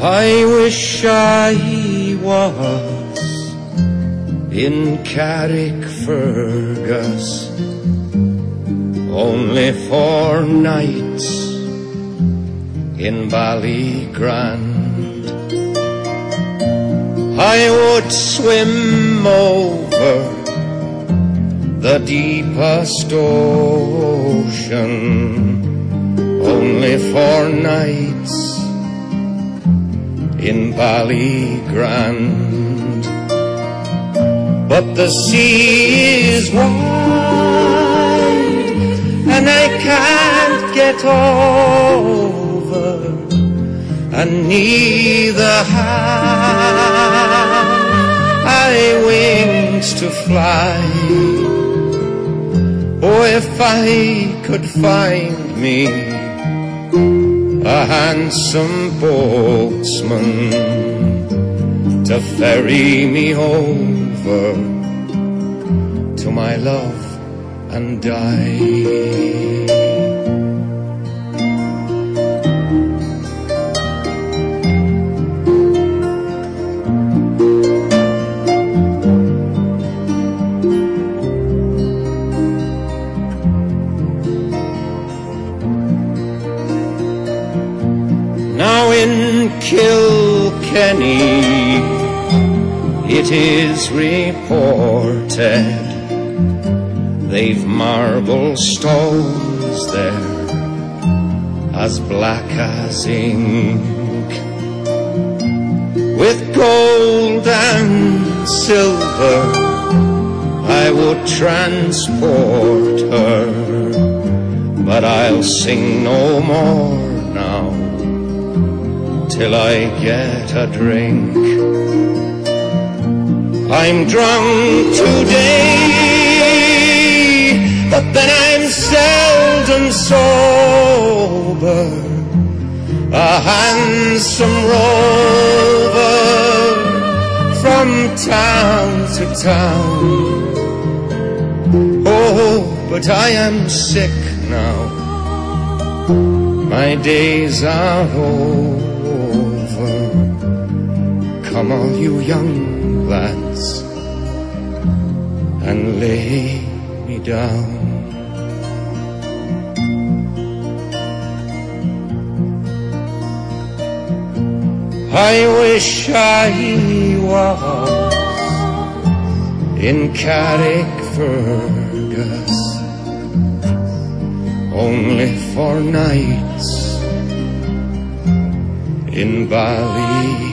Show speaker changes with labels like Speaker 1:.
Speaker 1: I wish I was in Carrickfergus only for nights in Ballygrand. I would swim over the deepest ocean only for nights in Ballygrand. But the sea is wide and I can't get over, and neither have I wings to fly. Oh, if I could find me a handsome boatsman to ferry me over to my love and die. Now in Kilkenny it is reported they've marble stones there as black as ink, with gold and silver I would transport her, but I'll sing no more now till I get a drink. I'm drunk today, but then I'm seldom sober, a handsome rover from town to town. Oh, but I am sick now, my days are over. Come all you young lads and lay me down. I wish I was in Carrickfergus only for nights in Ballygrand.